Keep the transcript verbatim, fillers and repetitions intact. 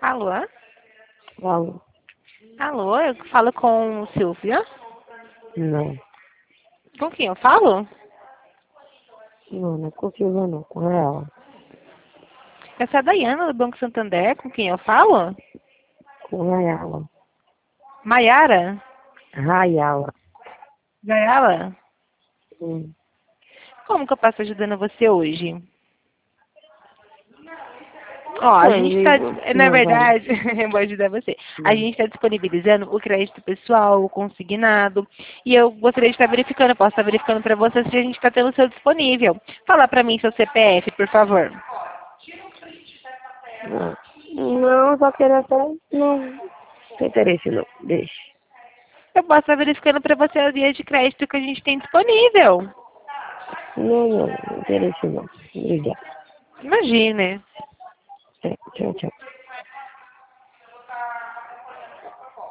Alô? Alô? Alô, eu falo com Silvia? Não. Com quem eu falo? Não, não é com Silvia não, com ela. Essa é a Dayana do Banco Santander, com quem eu falo? Com Rayala. Maiara? Rayala. Gayala? Hum. Como que eu posso ajudando você hoje? Ó, a Não, gente tá, digo, na não, vai. verdade, eu vou ajudar você. A Não. gente está disponibilizando o crédito pessoal, o consignado, e eu gostaria de estar verificando, posso estar verificando para você se a gente está tendo o seu disponível. Fala para mim seu C P F, por favor. Não, não só queria até. Não tem interesse não. Deixa. Eu posso estar verificando para você a linha de crédito que a gente tem disponível. Não, não, não tem interesse não. Obrigado. Imagine. É, tchau, tchau.